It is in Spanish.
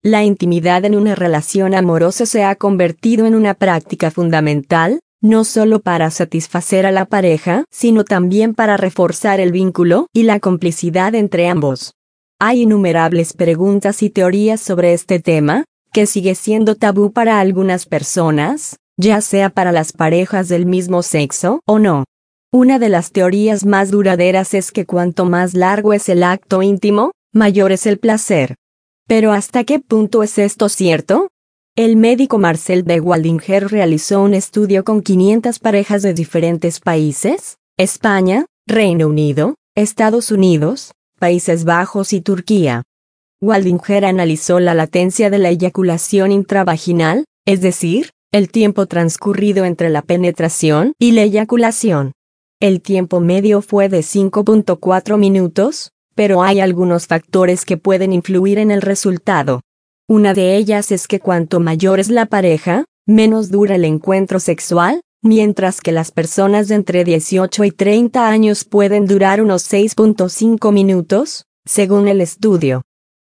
la intimidad en una relación amorosa se ha convertido en una práctica fundamental, no solo para satisfacer a la pareja, sino también para reforzar el vínculo y la complicidad entre ambos. Hay innumerables preguntas y teorías sobre este tema, que sigue siendo tabú para algunas personas, ya sea para las parejas del mismo sexo o no. Una de las teorías más duraderas es que cuanto más largo es el acto íntimo, mayor es el placer. Pero ¿hasta qué punto es esto cierto? El médico Marcel de Waldinger realizó un estudio con 500 parejas de diferentes países: España, Reino Unido, Estados Unidos, Países Bajos y Turquía. Waldinger analizó la latencia de la eyaculación intravaginal, es decir, el tiempo transcurrido entre la penetración y la eyaculación. El tiempo medio fue de 5.4 minutos, pero hay algunos factores que pueden influir en el resultado. Una de ellas es que cuanto mayor es la pareja, menos dura el encuentro sexual, mientras que las personas de entre 18 y 30 años pueden durar unos 6.5 minutos, según el estudio.